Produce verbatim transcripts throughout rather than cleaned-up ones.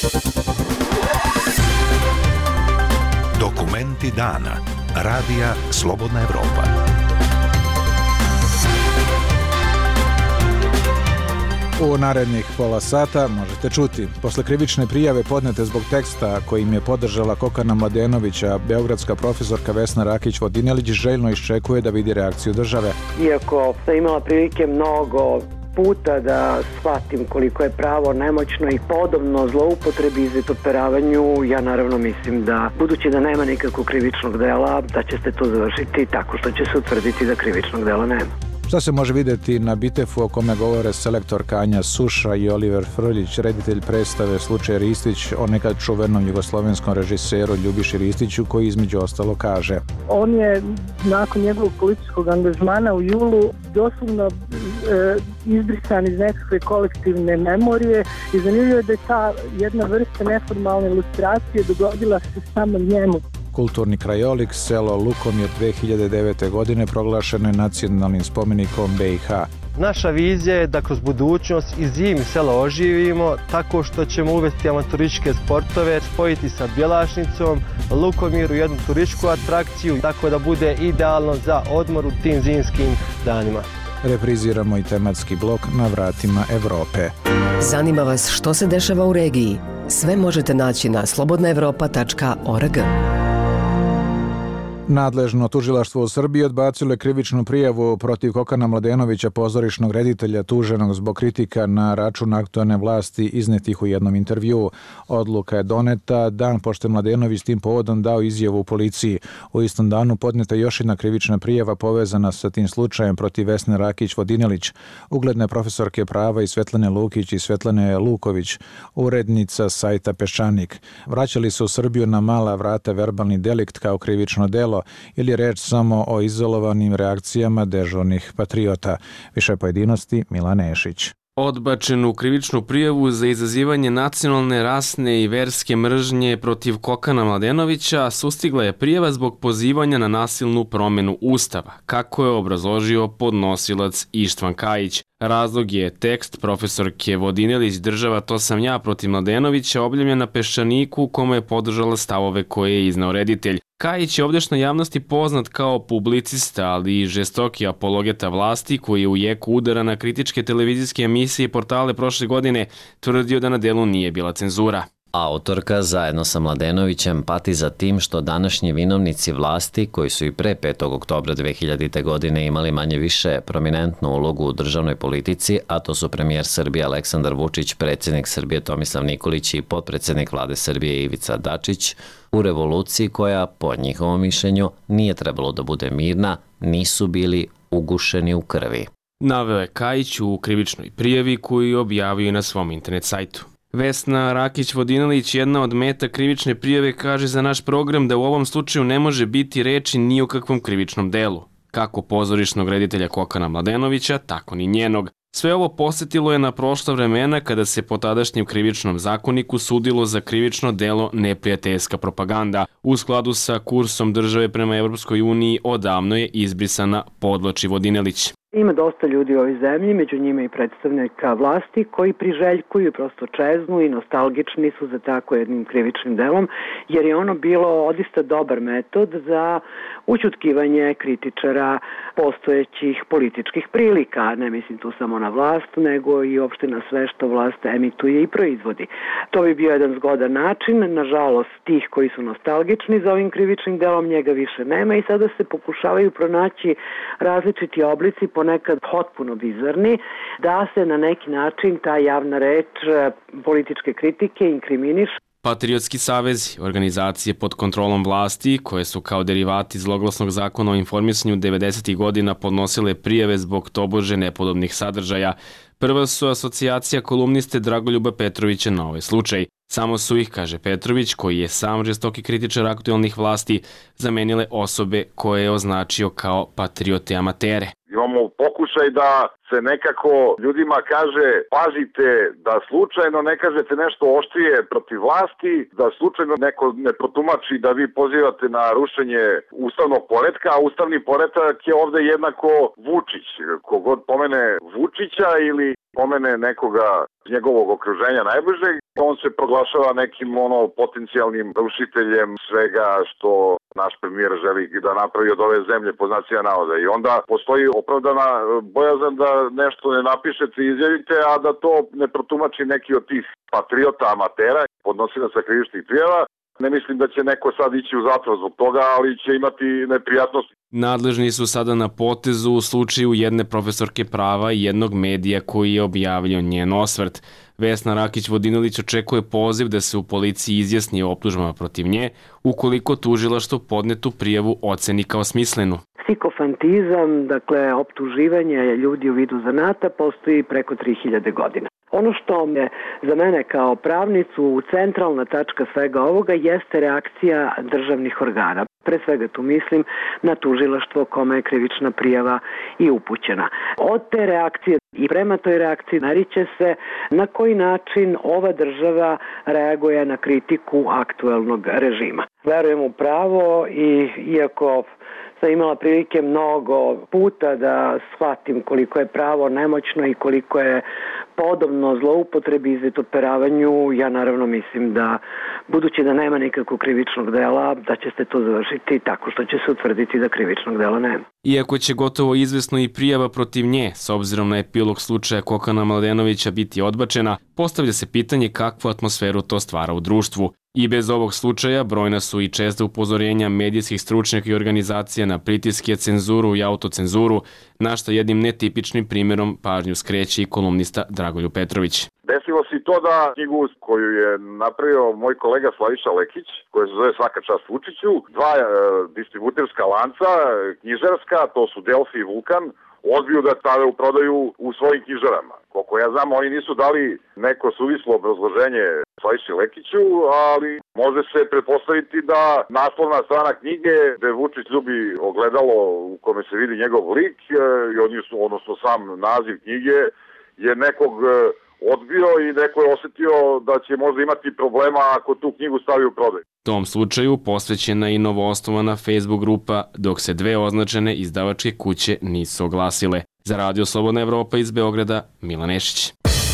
Dokumenti dana. Radija Slobodna Evropa. U narednih pola sata možete čuti. Posle krivične prijave podnete zbog teksta kojim je podržala Kokana Mladenovića, beogradska profesorka Vesna Rakić-Vodinelić željno iščekuje da vidi reakciju države. Iako sam imala prilike mnogo puta da shvatim koliko je pravo nemoćno i podobno zloupotrebi i izvitoperavanju, ja naravno mislim da, budući da nema nikakvog krivičnog dela, da će se to završiti tako što će se utvrditi da krivičnog dela nema. Šta se može vidjeti na Bitefu o kome govore selektorka Anja Suša i Oliver Frljić, reditelj predstave Slučaj Ristić, o nekad čuvenom jugoslovenskom režiseru Ljubiši Ristiću, koji između ostalo kaže: on je nakon njegovog političkog angažmana u julu doslovno e, izbrisan iz nekakve kolektivne memorije i zanimljivo je da je ta jedna vrsta neformalne ilustracije dogodila se samo njemu. Kulturni krajolik selo Lukomir dve hiljade devete. godine proglašeno je nacionalnim spomenikom be i ha. Naša vizija je da kroz budućnost i zimi selo oživimo tako što ćemo uvesti amaturističke sportove, spojiti sa Bjelašnicom, Lukomir u jednu turističku atrakciju, tako da bude idealno za odmor u tim zimskim danima. Repriziramo i tematski blok Na vratima Evrope. Zanima vas što se dešava u regiji? Sve možete naći na slobodna evropa tačka org. Nadležno tužilaštvo u Srbiji odbacilo je krivičnu prijavu protiv Kokana Mladenovića, pozorišnog reditelja tuženog zbog kritika na račun aktuelne vlasti iznetih u jednom intervjuu. Odluka je doneta dan pošto je Mladenović tim povodom dao izjavu u policiji. U istom danu podneta još jedna krivična prijava povezana sa tim slučajem protiv Vesne Rakić-Vodinelić, ugledne profesorke prava i Svetlane Lukić i Svetlane Luković, urednica sajta Peščanik. Vraćali su u Srbiju na mala vrata verbalni delikt kao krivično delo ili reč samo o izolovanim reakcijama dežurnih patriota. Više pojedinosti Milan Nešić. Odbačenu krivičnu prijavu za izazivanje nacionalne, rasne i verske mržnje protiv Kokana Mladenovića sustigla je prijava zbog pozivanja na nasilnu promjenu Ustava, kako je obrazložio podnosilac Ištvan Kajić. Razlog je tekst profesorke Vodinelić Država to sam ja protiv Mladenovića objavljen na Peščaniku u kome je podržala stavove koje je iznao reditelj. Kajić je ovdašnjoj javnosti poznat kao publicista, ali i žestoki apologeta vlasti koji je u jeku udara na kritičke televizijske emisije i portale prošle godine tvrdio da na delu nije bila cenzura. Autorka zajedno sa Mladenovićem pati za tim što današnji vinovnici vlasti, koji su i pre petog oktobra dve hiljadite. godine imali manje više prominentnu ulogu u državnoj politici, a to su premijer Srbije Aleksandar Vučić, predsjednik Srbije Tomislav Nikolić i potpredsjednik vlade Srbije Ivica Dačić, u revoluciji koja, po njihovom mišljenju, nije trebalo da bude mirna, nisu bili ugušeni u krvi. Naveo je Kajić u krivičnoj prijavi koju je objavio na svom internet sajtu. Vesna Rakić-Vodinelić, jedna od meta krivične prijave, kaže za naš program da u ovom slučaju ne može biti reči ni o kakvom krivičnom delu. Kako pozorišnog reditelja Kokana Mladenovića, tako ni njenog. Sve ovo posjetilo je na prošla vremena kada se po tadašnjem krivičnom zakoniku sudilo za krivično delo neprijateljska propaganda. U skladu sa kursom države prema Evropskoj uniji odavno je izbrisana, podvlači Vodinelić. Ima dosta ljudi u ovoj zemlji, među njima i predstavnika vlasti, koji priželjkuju, prosto čeznu i nostalgični su za tako jednim krivičnim delom, jer je ono bilo odista dobar metod za ućutkivanje kritičara postojećih političkih prilika. Ne mislim tu samo na vlast, nego i uopšte na sve što vlast emituje i proizvodi. To bi bio jedan zgodan način. Nažalost, tih koji su nostalgični za ovim krivičnim delom, njega više nema i sada se pokušavaju pronaći različiti oblici, ponekad potpuno bizarni, da se na neki način ta javna reč političke kritike inkriminiše. Patriotski savezi, organizacije pod kontrolom vlasti, koje su kao derivati zloglasnog zakona o informisanju devedesetih godina podnosile prijave zbog tobože nepodobnih sadržaja. Prva su asocijacija kolumniste Dragoljuba Petrovića na ovaj slučaj. Samo su ih, kaže Petrović, koji je sam žestoki kritičar aktuelnih vlasti, zamenile osobe koje je označio kao patriote amatere. Imamo pokušaj da se nekako ljudima kaže pazite da slučajno ne kažete nešto oštrije protiv vlasti, da slučajno neko ne protumači da vi pozivate na rušenje ustavnog poretka, a ustavni poretak je ovde jednako Vučić. Kogod pomene Vučića ili pomene nekoga iz njegovog okruženja najbližeg, on se proglašava nekim ono potencijalnim rušiteljem svega što naš premijer želi da napravi od ove zemlje po znacima navoda. I onda postoji opravdana bojazan da nešto ne napišete i izjavite, a da to ne protumači neki od tih patriota, amatera, podnosilaca krivičnih prijava. Ne mislim da će neko sad ići u zatvor zbog toga, ali će imati neprijatnosti. Nadležni su sada na potezu u slučaju jedne profesorke prava i jednog medija koji je objavio njen osvrt. Vesna Rakić-Vodinilić očekuje poziv da se u policiji izjasni o optužbama protiv nje, ukoliko tužilaštvo podnetu prijavu oceni kao smislenu. Psikofantizam, dakle optuživanje ljudi u vidu zanata, postoji preko tri hiljade godina. Ono što je za mene kao pravnicu centralna tačka svega ovoga jeste reakcija državnih organa. Pre svega tu mislim na tužilaštvo kome je krivična prijava i upućena. Od te reakcije i prema toj reakciji meriće se na koji način ova država reaguje na kritiku aktuelnog režima. Verujem u pravo i iako sam imala prilike mnogo puta da shvatim koliko je pravo nemoćno i koliko je podobno zloupotrebi i izvetoperavanju, ja naravno mislim da, budući da nema nikakvog krivičnog dela, da će se to završiti tako što će se utvrditi da krivičnog dela nema. Iako će gotovo izvesno i prijava protiv nje, s obzirom na epilog slučaja Kokana Mladenovića biti odbačena, postavlja se pitanje kakvu atmosferu to stvara u društvu. I bez ovog slučaja brojna su i česta upozorenja medijskih stručnjaka i organizacija na pritiske, cenzuru i autocenzuru, na što jednim netipičnim primjerom pažnju skreće i kolumnista Dragoljub Petrović. Desilo se to da knjigu koju je napravio moj kolega Slaviša Lekić, koja se zove Svaka čast Vučiću, dva e, distributerska lanca, knjižarska, to su Delfi i Vulkan, odbiju da stave u prodaju u svojim knjižarama. Koliko ja znam, oni nisu dali neko suvislo obrazloženje Slaviši Lekiću, ali može se pretpostaviti da naslovna strana knjige, gde Vučić ljubi ogledalo u kome se vidi njegov lik, i odnosno, odnosno sam naziv knjige, je nekog odbio i neko je osetio da će možda imati problema ako tu knjigu stavi u prodaju. Tom slučaju posvećena i novoosnovana Facebook grupa, dok se dve označene izdavačke kuće nisu oglasile. Za Radio Slobodna Evropa iz Beograda, Milan Nešić.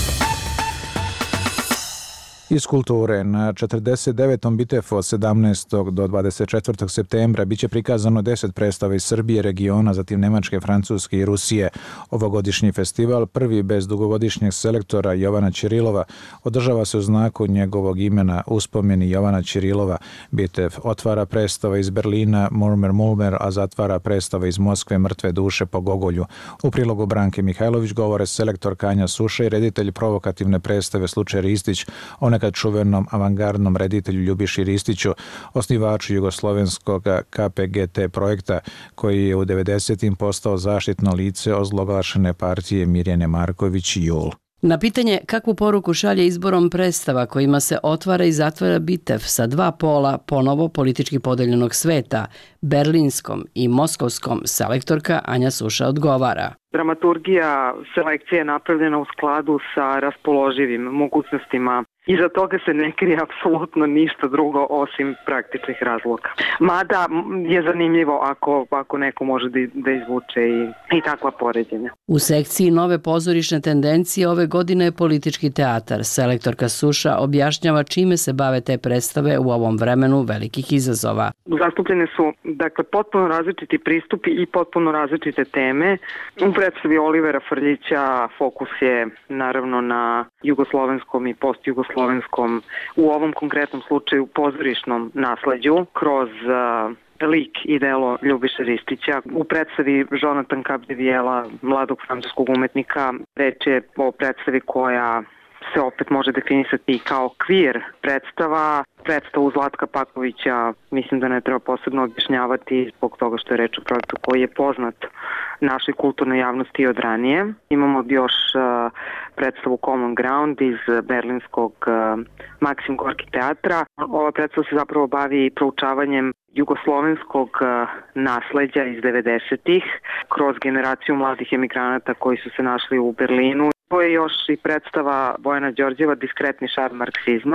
Iz kulture, na četrdeset devetom Bitefu od sedamnaestog do dvadeset četvrtog septembra biće prikazano deset predstava iz Srbije, regiona, zatim Nemačke, Francuske i Rusije. Ovogodišnji festival, prvi bez dugogodišnjeg selektora Jovana Ćirilova, održava se u znaku njegovog imena uspomeni Jovana Ćirilova. Bitef otvara predstava iz Berlina Murmer Mulmer, a zatvara predstava iz Moskve Mrtve duše po Gogolju. U prilogu Branke Mihajlović govore selektor Kanja Suša i reditelj provokativne predstave Slučaj Ristić, one kad čuvenom avangardnom reditelju Ljubiši Ristiću, osnivaču jugoslovenskog K P G T projekta, koji je u devedesetim postao zaštitno lice ozloglašene partije Mirjane Marković Jul. Na pitanje kakvu poruku šalje izborom predstava kojima se otvara i zatvara Bitef sa dva pola ponovo politički podeljenog sveta, berlinskom i moskovskom, selektorka Anja Suša odgovara. Dramaturgija selekcije je napravljena u skladu sa raspoloživim mogućnostima. Iza toga se ne krije apsolutno ništa drugo osim praktičnih razloga. Mada je zanimljivo ako, ako neko može da, da izvuče i, i takva poređenja. U sekciji nove pozorišne tendencije ove godine je politički teatar. Selektorka Suša objašnjava čime se bave te predstave u ovom vremenu velikih izazova. Zastupljene su dakle, potpuno različiti pristupi i potpuno različite teme. U predstavi Olivera Frljića fokus je naravno na jugoslovenskom i postjugoslovenskom, u ovom konkretnom slučaju pozorišnom nasleđu, kroz uh, lik i delo Ljubiše Ristića. U predstavi Jonathan Capdevijela, mladog francuskog umetnika, reč je o predstavi koja se opet može definisati kao queer predstava. Predstavu Zlatka Pakovića mislim da ne treba posebno objašnjavati zbog toga što je reč o projektu koji je poznat našoj kulturnoj javnosti od ranije. Imamo još uh, predstavu Common Ground iz berlinskog uh, Maksim Gorki teatra. Ova predstava se zapravo bavi proučavanjem jugoslovenskog uh, nasleđa iz devedesetih kroz generaciju mladih emigranata koji su se našli u Berlinu. To je još i predstava Bojana Đorđeva Diskretni šarm marksizma.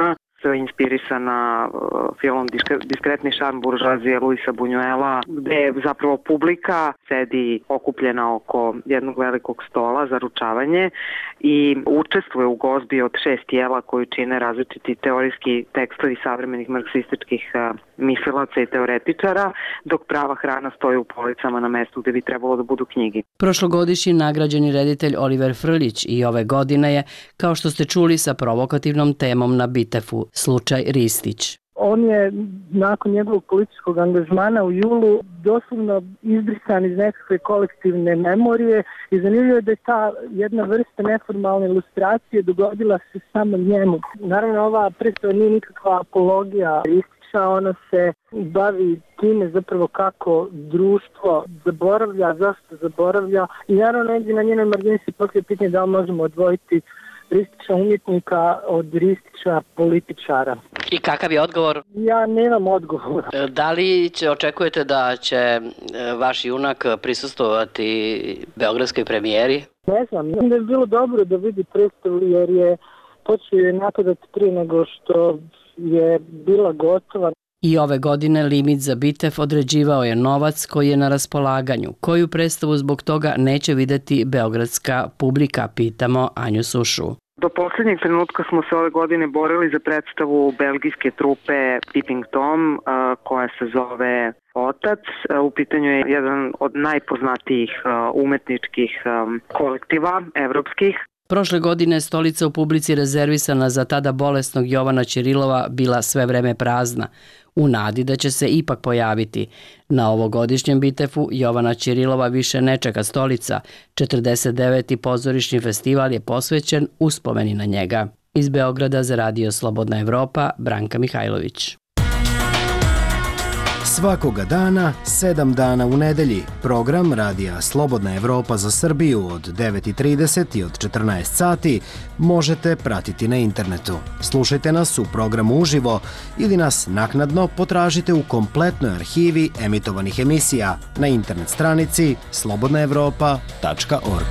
isto inspirisana filmom Diskretni šarm buržoazije Luisa Buñuela, gde zapravo publika sedi okupljena oko jednog velikog stola za ručavanje i učestvuje u gozbi od šest jela koju čine različiti teorijski tekstovi savremenih marksističkih mislilaca i teoretičara, dok prava hrana stoji u policama na mestu gde bi trebalo da budu knjige. Prošlogodišnji nagrađeni reditelj Oliver Frljić i ove godine je, kao što ste čuli, sa provokativnom temom na Bitefu, slučaj Ristić. On je nakon njegovog političkog angažmana u julu doslovno izbrisan iz nekakve kolektivne memorije i zanimljivo je da je ta jedna vrsta neformalne ilustracije dogodila se samo njemu. Naravno, ova predstava nije nikakva apologija Ristića, ona se bavi time zapravo kako društvo zaboravlja, zašto zaboravlja i naravno negdje na njenoj margini se poslije pitanje da li možemo odvojiti Ristića umjetnika od Ristića političara. I kakav je odgovor? Ja nemam odgovor. Da li će, očekujete da će vaš junak prisustvovati beogradskoj premijeri? Ne znam, mislim da je bilo dobro da vidi predstavu jer je počeo je napadati prije nego što je bila gotova. I ove godine limit za Bitef određivao je novac koji je na raspolaganju. Koju predstavu zbog toga neće videti beogradska publika, pitamo Anju Sušu. Do posljednjeg trenutka smo se ove godine borili za predstavu belgijske trupe Peeping Tom, koja se zove Otac. U pitanju je jedan od najpoznatijih umetničkih kolektiva evropskih. Prošle godine stolica u publici rezervisana za tada bolesnog Jovana Ćirilova bila sve vreme prazna, u nadi da će se ipak pojaviti. Na ovogodišnjem Bitefu Jovana Ćirilova više ne čeka stolica. četrdeset deveti pozorišni festival je posvećen uspomeni na njega. Iz Beograda za Radio Slobodna Evropa, Branka Mihajlović. Svakoga dana, sedam dana u nedelji, program Radija Slobodna Evropa za Srbiju od devet i trideset i od četrnaest sati možete pratiti na internetu. Slušajte nas u programu uživo ili nas naknadno potražite u kompletnoj arhivi emitovanih emisija na internet stranici slobodna evropa tačka org.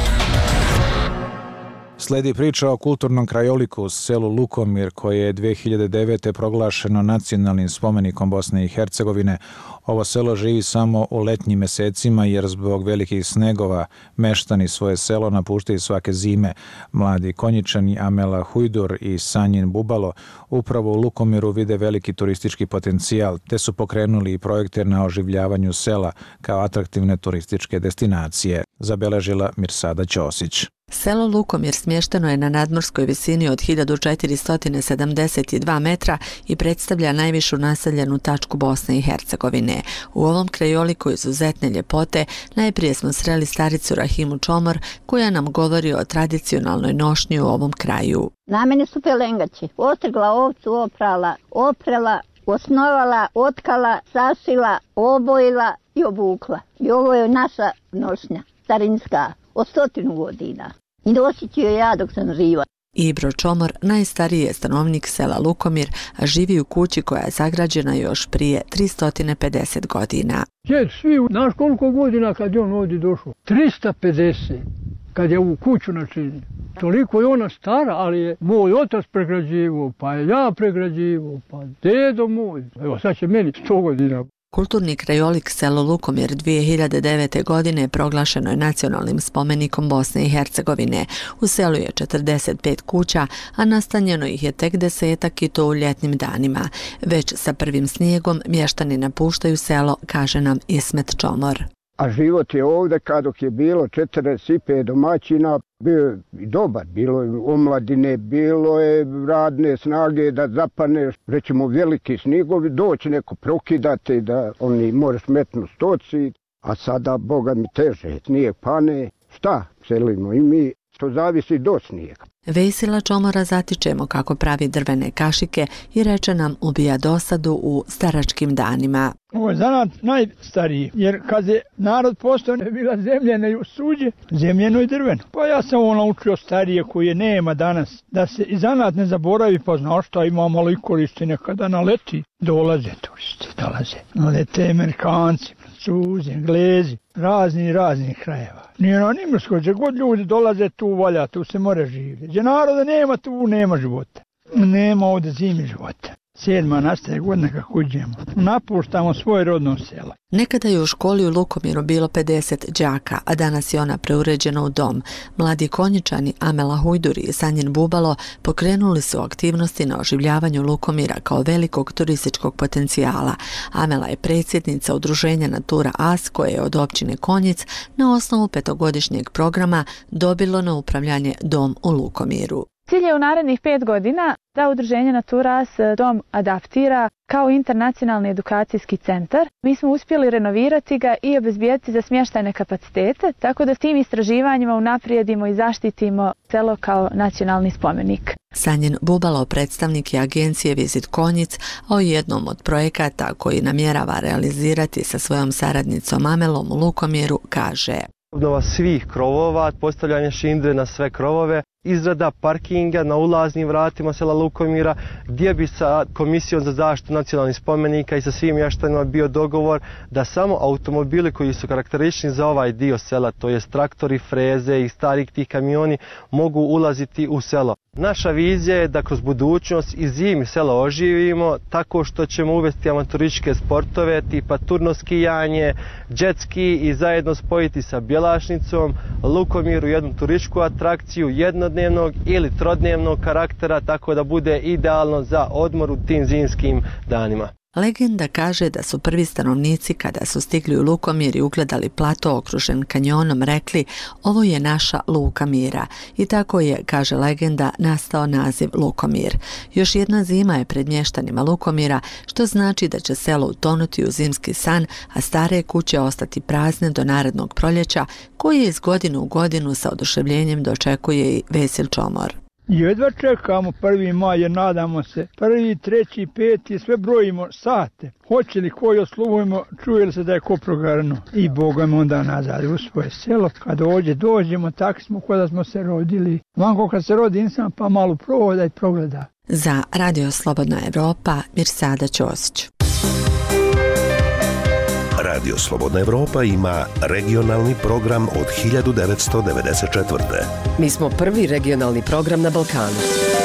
Sledi priča o kulturnom krajoliku u selu Lukomir koje je dve hiljade devete. proglašeno nacionalnim spomenikom Bosne i Hercegovine. Ovo selo živi samo u letnjim mesecima jer zbog velikih snegova meštani svoje selo napuštaju svake zime. Mladi Konjičani Amela Hujdur i Sanjin Bubalo upravo u Lukomiru vide veliki turistički potencijal te su pokrenuli i projekte na oživljavanju sela kao atraktivne turističke destinacije, zabeležila Mirsada Ćosić. Selo Lukomir smješteno je na nadmorskoj visini od hiljadu četiristo sedamdeset dva metra i predstavlja najvišu naseljenu tačku Bosne i Hercegovine. U ovom krajoliku izuzetne ljepote najprije smo sreli staricu Rahimu Čomor koja nam govori o tradicionalnoj nošnji u ovom kraju. Na mene su pelengači. Ostrgla ovcu, oprala, oprela, osnovala, otkala, sašila, obojila i obukla. I ovo je naša nošnja, starinska. Od stotinu godina. I nosit ću je ja dok sam živa. Ibro Čomor najstariji je stanovnik sela Lukomir, a živi u kući koja je sagrađena još prije tristo pedeset godina. Djed, svi, znaš koliko godina kad je on ovdje došao? tristo pedeset. Kad je u kuću načinio. Toliko je ona stara, ali je moj otac pregrađivao, pa je ja pregrađivao, pa dedo moj. Evo sad će meni sto godina. Kulturni krajolik selo Lukomir dve hiljade devete. godine proglašeno je nacionalnim spomenikom Bosne i Hercegovine. U selu je četrdeset pet kuća, a nastanjeno ih je tek desetak i to u ljetnim danima. Već sa prvim snijegom mještani napuštaju selo, kaže nam Ismet Čomor. A život je ovdje kad je bilo četrdeset pet domaćina, bio je dobar, bilo je omladine, bilo je radne snage da zapaneš, rećemo veliki snigovi, doći neko prokidati da oni moraš metnu stoci, a sada, Boga mi teže, snijeg pane, šta selimo i mi, što zavisi do snijega. Vesila Čomora zatičemo kako pravi drvene kašike i reče nam ubija dosadu u staračkim danima. Ovo je zanat najstariji, jer kad je narod postao je bila zemljena i suđe, zemljeno i drveno. Pa ja sam ovo naučio starije koje nema danas, da se i zanat ne zaboravi, pa znao šta ima malo i koristi nekada naleti. Dolaze turisti, dolaze. Nalete Amerikanci, Francuzi, Englezi, razni razni krajeva. Nije na Nimrskoj, gdje god ljudi dolaze tu valja, tu se more živjeti. Gdje naroda nema, tu nema života. Nema ovde zimi života. Sedma nastaje godina kako uđemo. Napuštamo svoje rodno selo. Nekada je u školi u Lukomiru bilo pedeset đaka, a danas je ona preuređena u dom. Mladi konjičani Amela Hujduri i Sanjin Bubalo pokrenuli su aktivnosti na oživljavanju Lukomira kao velikog turističkog potencijala. Amela je predsjednica udruženja Natura As koje je od općine Konjic na osnovu petogodišnjeg programa dobilo na upravljanje dom u Lukomiru. Cilj je u narednih pet godina da udruženje Natura As dom adaptira kao internacionalni edukacijski centar. Mi smo uspjeli renovirati ga i obezbijeti za smještajne kapacitete, tako da s tim istraživanjima unaprijedimo i zaštitimo selo kao nacionalni spomenik. Sanjin Bubalo, predstavnik je agencije Visit Konjic, a o jednom od projekata koji namjerava realizirati sa svojom saradnicom Amelom u Lukomiru kaže: obnova svih krovova, postavljanje šindre na sve krovove, izrada parkinga na ulaznim vratima sela Lukomira, gdje bi sa Komisijom za zaštitu nacionalnih spomenika i sa svim mještanima bio dogovor da samo automobili koji su karakteristični za ovaj dio sela, to jest traktori, freze i stari tih kamioni, mogu ulaziti u selo. Naša vizija je da kroz budućnost i zimi selo oživimo tako što ćemo uvesti amaturističke sportove tipa turno skijanje, jet ski i zajedno spojiti sa Bjelašnicom Lukomir u jednu turističku atrakciju jednodnevnog ili trodnevnog karaktera, tako da bude idealno za odmor u tim zimskim danima. Legenda kaže da su prvi stanovnici kada su stigli u Lukomir i ugledali plato okružen kanjonom rekli: ovo je naša Luka mira. I tako je, kaže legenda, nastao naziv Lukomir. Još jedna zima je pred mještanima Lukomira, što znači da će selo utonuti u zimski san, a stare kuće ostati prazne do narednog proljeća, koje iz godine u godinu sa oduševljenjem dočekuje i Vesil Čomor. Jedva čekamo prvi maj jer nadamo se prvi, treći, peti, sve brojimo sate. Hoće li koji osluvujemo, čuje li se da je ko progarno. I Boga me onda nazad u svoje selo. Kad dođe, dođemo, tako smo kada smo se rodili. Vanko kad se rodi insan pa malo prohoda i progleda. Za Radio Slobodna Evropa, Mirsada Ćosić. Radio Slobodna Evropa ima regionalni program od hiljadu devetsto devedeset četvrte. Mi smo prvi regionalni program na Balkanu.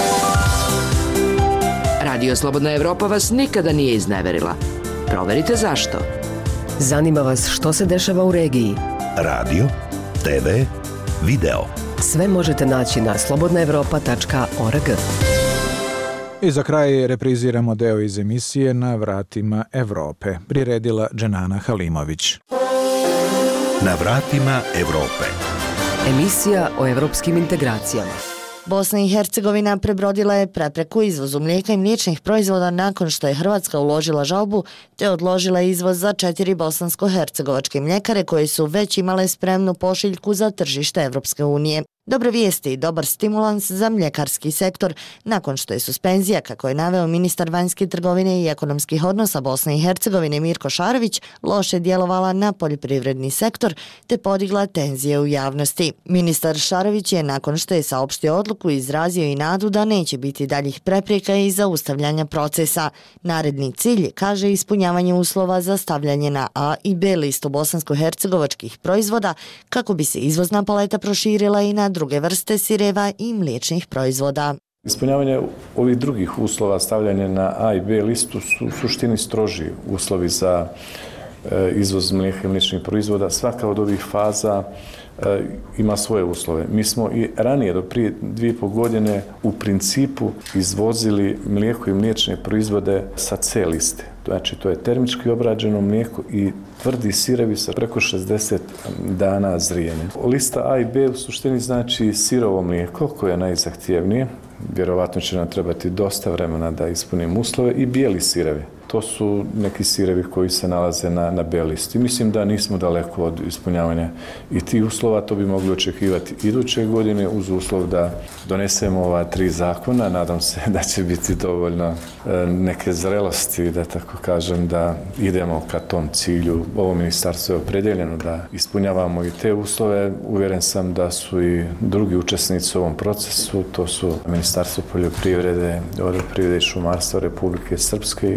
Radio Slobodna Evropa vas nikada nije izneverila. Proverite zašto. Zanima vas što se dešava u regiji. Radio, te ve, video. Sve možete naći na slobodna evropa tačka org. I za kraj repriziramo deo iz emisije Na vratima Evrope, priredila Dženana Halimović. Na vratima Evrope. Emisija o evropskim integracijama. Bosna i Hercegovina prebrodila je prepreku izvozu mlijeka i mliječnih proizvoda nakon što je Hrvatska uložila žalbu te odložila izvoz za četiri bosansko-hercegovačke mljekare koje su već imale spremnu pošiljku za tržište Evropske unije. Dobre vijesti i dobar stimulans za mljekarski sektor nakon što je suspenzija, kako je naveo ministar vanjske trgovine i ekonomskih odnosa Bosne i Hercegovine Mirko Šarović, loše djelovala na poljoprivredni sektor te podigla tenzije u javnosti. Ministar Šarović je nakon što je saopštio odluku izrazio i nadu da neće biti daljih prepreka i zaustavljanja procesa. Naredni cilj, kaže, ispunjavanje uslova za stavljanje na A i B listu bosansko-hercegovačkih proizvoda kako bi se izvozna paleta proširila i na druge vrste sireva i mliječnih proizvoda. Ispunjavanje ovih drugih uslova, stavljanje na A i B listu, su u suštini stroži uslovi za e, izvoz mlijeka i mliječnih proizvoda. Svaka od ovih faza e, ima svoje uslove. Mi smo i ranije, do prije dvije i pol godine, u principu izvozili mlijeko i mliječne proizvode sa C liste. Znači, to je termički obrađeno mlijeko i tvrdi sirevi sa preko šezdeset dana zrijenja. Lista A i B u suštini znači sirovo mlijeko koje je najzahtjevnije. Vjerovatno će nam trebati dosta vremena da ispunimo uslove, i bijeli sirevi. To su neki sirevi koji se nalaze na, na B listi. Mislim da nismo daleko od ispunjavanja i tih uslova. To bi mogli očekivati iduće godine uz uslov da donesemo ova tri zakona. Nadam se da će biti dovoljno neke zrelosti, da tako kažem, da idemo ka tom cilju. Ovo ministarstvo je opredeljeno da ispunjavamo i te uslove. Uvjeren sam da su i drugi učesnici u ovom procesu. To su Ministarstvo poljoprivrede, vodoprivrede i šumarstva Republike Srpske i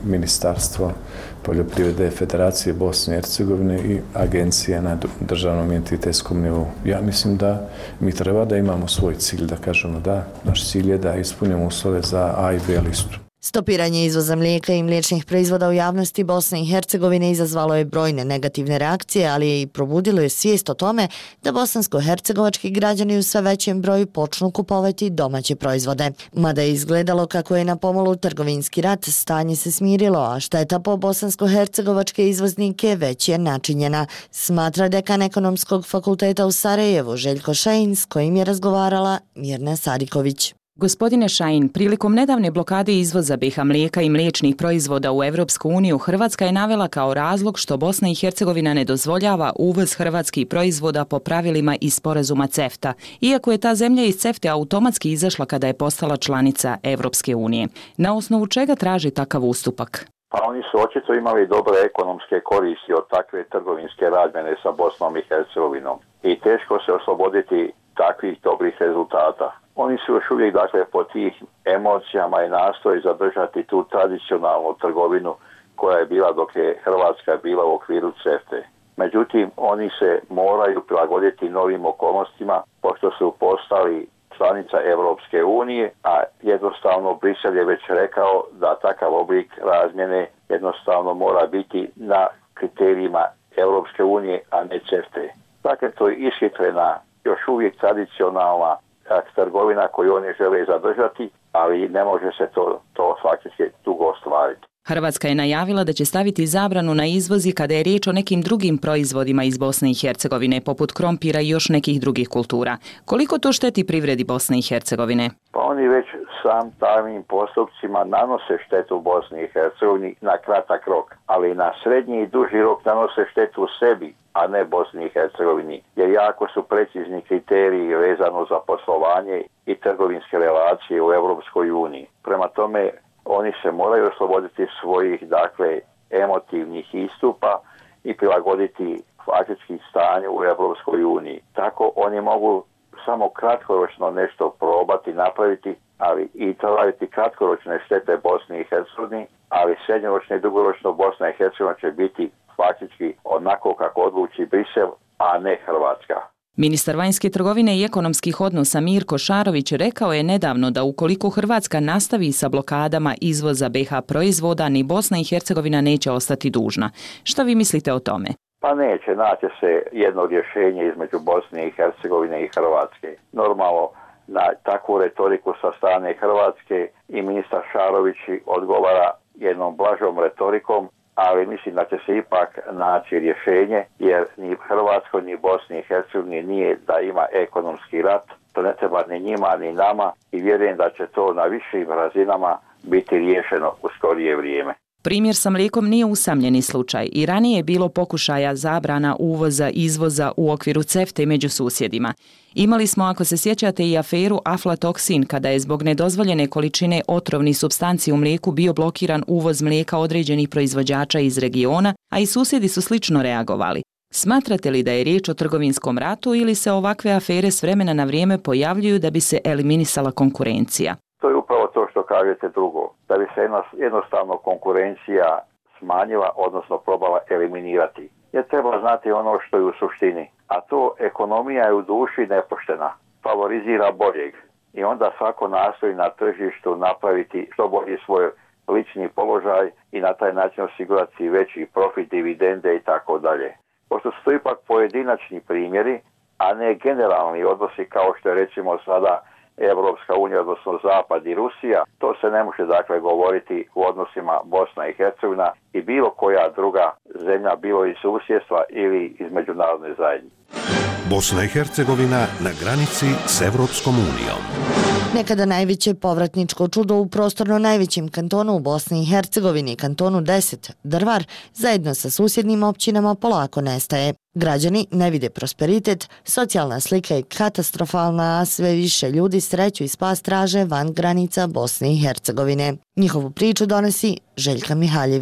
Ministarstvo poljoprivrede Federacije Bosne i Hercegovine i agencije na državnom entitetskom nivou. Ja mislim da mi treba da imamo svoj cilj, da kažemo da naš cilj je da ispunimo uslove za A i B listu. Stopiranje izvoza mlijeka i mliječnih proizvoda u javnosti Bosne i Hercegovine izazvalo je brojne negativne reakcije, ali je i probudilo je svijest o tome da bosansko-hercegovački građani u sve većem broju počnu kupovati domaće proizvode. Mada je izgledalo kako je na pomolu trgovinski rat, stanje se smirilo, a šteta po bosansko-hercegovačke izvoznike već je načinjena, smatra dekan Ekonomskog fakulteta u Sarajevu Željko Šajin, s kojim je razgovarala Mirna Sariković. Gospodine Šajin, prilikom nedavne blokade izvoza B iH mlijeka i mliječnih proizvoda u Evropsku uniju, Hrvatska je navela kao razlog što Bosna i Hercegovina ne dozvoljava uvoz hrvatskih proizvoda po pravilima iz sporazuma CEFTA, iako je ta zemlja iz CEFTA automatski izašla kada je postala članica Evropske unije. Na osnovu čega traži takav ustupak? Pa oni su očito imali dobre ekonomske koristi od takve trgovinske razmjene sa Bosnom i Hercegovinom i teško se osloboditi takvih dobrih rezultata. Oni su još uvijek, dakle, po tih emocijama i nastoji zadržati tu tradicionalnu trgovinu koja je bila dok je Hrvatska bila u okviru CEFTA. Međutim, oni se moraju prilagoditi novim okolnostima pošto su postali članica Evropske unije, a jednostavno Brisel je već rekao da takav oblik razmjene jednostavno mora biti na kriterijima Evropske unije, a ne CEFTA. Dakle, to je ishitrena, još uvijek tradicionalna trgovina koju oni žele zadržati, ali ne može se to, to faktički dugo ostvariti. Hrvatska je najavila da će staviti zabranu na izvozi kada je riječ o nekim drugim proizvodima iz Bosne i Hercegovine, poput krompira i još nekih drugih kultura. Koliko to šteti privredi Bosne i Hercegovine? Pa oni već sam takvim postupcima nanose štetu Bosni i Hercegovini na kratak rok, ali na srednji i duži rok nanose štetu sebi, a ne Bosni i Hercegovini, jer jako su precizni kriteriji vezano za poslovanje i trgovinske relacije u Evropskoj uniji. Prema tome, oni se moraju osloboditi svojih, dakle, emotivnih istupa i prilagoditi faktički stanju u Evropskoj uniji. Tako oni mogu samo kratkoročno nešto probati, napraviti, ali i tražiti kratkoročne štete Bosni i Hercegovini, ali srednjoročno i dugoročno Bosna i Hercegovina će biti faktički onako kako odluči Brisel, a ne Hrvatska. Ministar vanjske trgovine i ekonomskih odnosa Mirko Šarović rekao je nedavno da ukoliko Hrvatska nastavi sa blokadama izvoza B iH proizvoda, ni Bosna i Hercegovina neće ostati dužna. Što vi mislite o tome? Pa neće, naće se jedno rješenje između Bosne i Hercegovine i Hrvatske. Normalno, na takvu retoriku sa strane Hrvatske i ministar Šarović odgovara jednom blažom retorikom, ali mislim da će se ipak naći rješenje, jer ni Hrvatskoj ni Bosni i Hercegovini nije da ima ekonomski rat, to ne treba ni njima ni nama i vjerujem da će to na višim razinama biti riješeno u skorije vrijeme. Primjer sa mlijekom nije usamljeni slučaj i ranije je bilo pokušaja zabrana uvoza i izvoza u okviru CEFTA među susjedima. Imali smo, ako se sjećate, i aferu aflatoksin kada je zbog nedozvoljene količine otrovnih supstanci u mlijeku bio blokiran uvoz mlijeka određenih proizvođača iz regiona, a i susjedi su slično reagovali. Smatrate li da je riječ o trgovinskom ratu ili se ovakve afere s vremena na vrijeme pojavljuju da bi se eliminisala konkurencija? To je upravo to što kažete drugo, da bi se jednostavno konkurencija smanjila, odnosno probala eliminirati. Jer treba znati ono što je u suštini, a to ekonomija je u duši nepoštena, favorizira boljeg i onda svako nastoji na tržištu napraviti što bolji svoj lični položaj i na taj način osigurati veći profit, dividende i tako dalje. Pošto su to ipak pojedinačni primjeri, a ne generalni odnosi kao što je recimo sada Evropska unija, odnosno Zapad i Rusija, to se ne može dakle govoriti u odnosima Bosna i Hercegovina i bilo koja druga zemlja, bilo iz susjedstva ili iz međunarodne zajednice. Bosna i Hercegovina na granici s Evropskom unijom. Nekada najveće povratničko čudo u prostorno najvećem kantonu u Bosni i Hercegovini, kantonu deset, Drvar, zajedno sa susjednim općinama polako nestaje. Građani ne vide prosperitet, socijalna slika je katastrofalna, a sve više ljudi sreću i spas traže van granica Bosne i Hercegovine. Njihovu priču donosi Željka Mihaljević.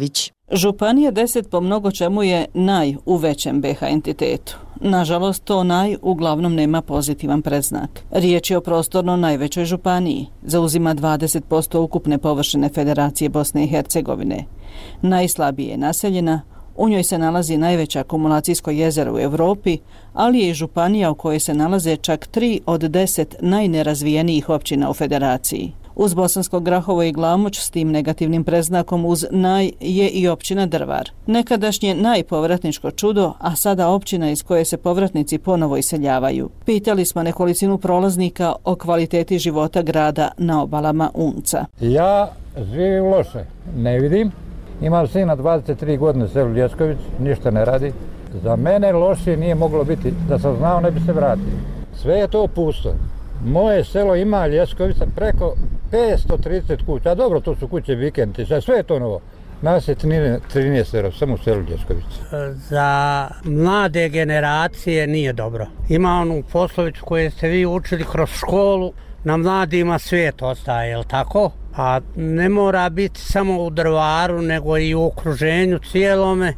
Županija deset po mnogo čemu je naj u većem B H entitetu. Nažalost, to naj uglavnom nema pozitivan predznak. Riječ je o prostorno najvećoj županiji. Zauzima dvadeset posto ukupne površine Federacije Bosne i Hercegovine. Najslabije je naseljena, u njoj se nalazi najveće akumulacijsko jezero u Europi, ali je i županija u kojoj se nalaze čak tri od deset najnerazvijenijih općina u Federaciji. Uz Bosansko Grahovo i Glamoč s tim negativnim predznakom uz naj je i općina Drvar. Nekadašnje najpovratničko čudo, a sada općina iz koje se povratnici ponovo iseljavaju. Pitali smo nekolicinu prolaznika o kvaliteti života grada na obalama Unca. Ja živim loše, ne vidim. Imam sina dvadeset tri godine, selu Ljesković, ništa ne radi. Za mene loše nije moglo biti, da sam znao ne bi se vratio. Sve je to pusto. Moje selo ima Ljeskovica preko petsto trideset kuća, a dobro, to su kuće vikendice, sve je to novo. Nas je trinaest samo u selu Ljeskovica. Za mlade generacije nije dobro. Ima onu poslovicu koju ste vi učili kroz školu, na mladima svijet ostaje, jel tako? A ne mora biti samo u Drvaru, nego i u okruženju cijelome,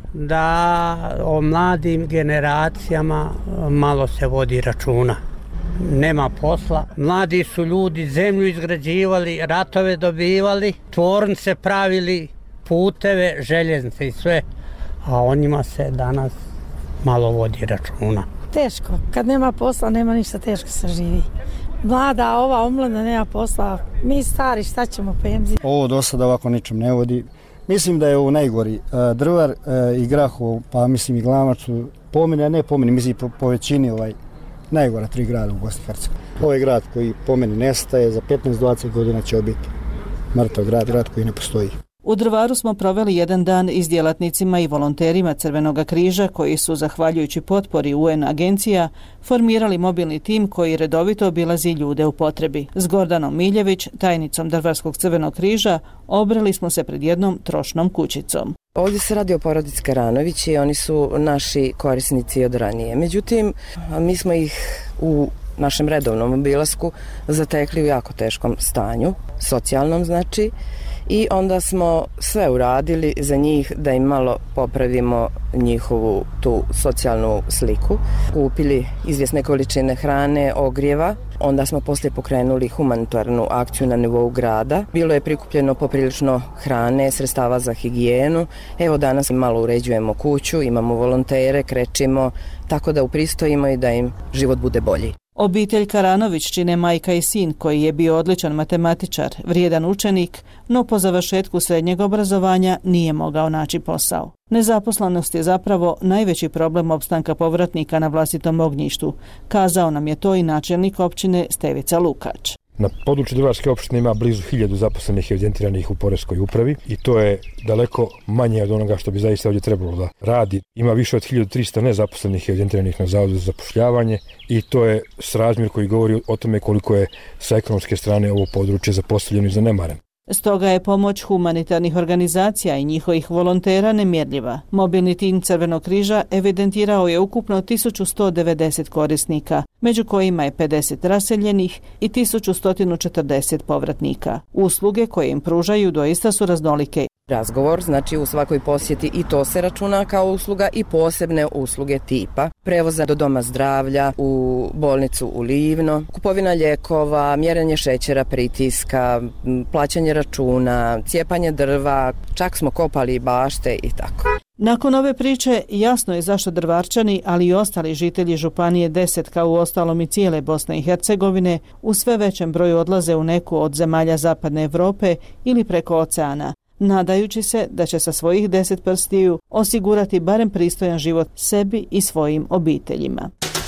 da o mladim generacijama malo se vodi računa. Nema posla. Mladi su ljudi zemlju izgrađivali, ratove dobivali, tvornice pravili, puteve, željeznice i sve, a o njima se danas malo vodi računa. Teško. Kad nema posla, nema ništa, teško se živi. Mlada, ova omladina nema posla. Mi stari, šta ćemo pemzi? Ovo do sada ovako ničem ne vodi. Mislim da je ovo najgori. Drvar i Grahovo, pa mislim i Glamač su pomeni, a ne pomeni, mislim po, po većini ovaj najgora tri grada u Bosni i Hercegovini. Ovo je grad koji po meni nestaje, za petnaest do dvadeset godina će biti mrtav grad, grad koji ne postoji. U Drvaru smo proveli jedan dan i s djelatnicima i volonterima Crvenog križa koji su, zahvaljujući potpori U N agencija, formirali mobilni tim koji redovito obilazi ljude u potrebi. S Gordanom Miljević, tajnicom Drvarskog Crvenog križa, obreli smo se pred jednom trošnom kućicom. Ovdje se radi o porodici Karanović i oni su naši korisnici od ranije. Međutim, mi smo ih u našem redovnom obilasku zatekli u jako teškom stanju, socijalnom znači, i onda smo sve uradili za njih da im malo popravimo njihovu tu socijalnu sliku. Kupili izvjesne količine hrane, ogrijeva, onda smo poslije pokrenuli humanitarnu akciju na nivou grada. Bilo je prikupljeno poprilično hrane, sredstava za higijenu. Evo danas im malo uređujemo kuću, imamo volontere, krećimo, tako da upristojimo i da im život bude bolji. Obitelj Karanović čine majka i sin koji je bio odličan matematičar, vrijedan učenik, no po završetku srednjeg obrazovanja nije mogao naći posao. Nezaposlenost je zapravo najveći problem opstanka povratnika na vlastitom ognjištu, kazao nam je to i načelnik općine Stevica Lukač. Na području Drvarske opštine ima blizu hiljadu zaposlenih evidentiranih u poreskoj upravi i to je daleko manje od onoga što bi zaista ovdje trebalo da radi. Ima više od hiljadu trista nezaposlenih evidentiranih na Zavodu za zapošljavanje i to je srazmjer koji govori o tome koliko je sa ekonomske strane ovo područje zapostavljeno i zanemaren. Stoga je pomoć humanitarnih organizacija i njihovih volontera nemjerljiva. Mobilni tim Crvenog križa evidentirao je ukupno tisuću sto devedeset korisnika, među kojima je pedeset raseljenih i tisuću sto četrdeset povratnika. Usluge koje im pružaju doista su raznolike. Razgovor, znači u svakoj posjeti i to se računa kao usluga i posebne usluge tipa prevoza do doma zdravlja, u bolnicu u Livno, kupovina lijekova, mjerenje šećera, pritiska, plaćanje računa, cijepanje drva, čak smo kopali bašte i tako. Nakon ove priče jasno je zašto Drvarčani, ali i ostali žitelji Županije deset kao u ostalom i cijele Bosne i Hercegovine u sve većem broju odlaze u neku od zemalja Zapadne Evrope ili preko oceana, nadajući se da će sa svojih deset prstiju osigurati barem pristojan život sebi i svojim obiteljima.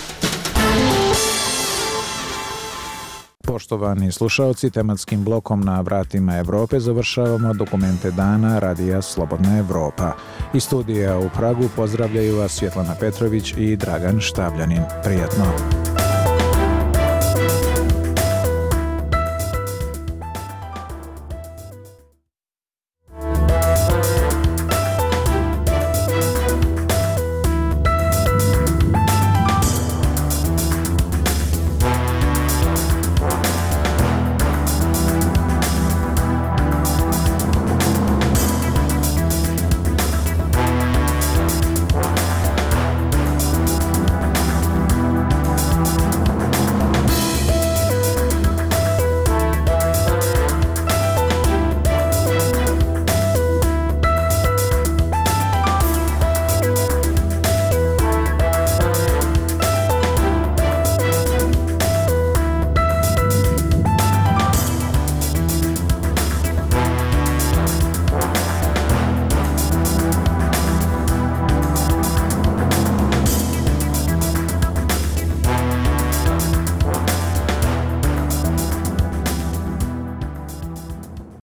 Poštovani slušalci, tematskim blokom Na vratima Evrope završavamo dokumente dana Radija Slobodna Evropa. Iz studija u Pragu pozdravljaju vas Svjetlana Petrović i Dragan Štavljanin. Prijetno!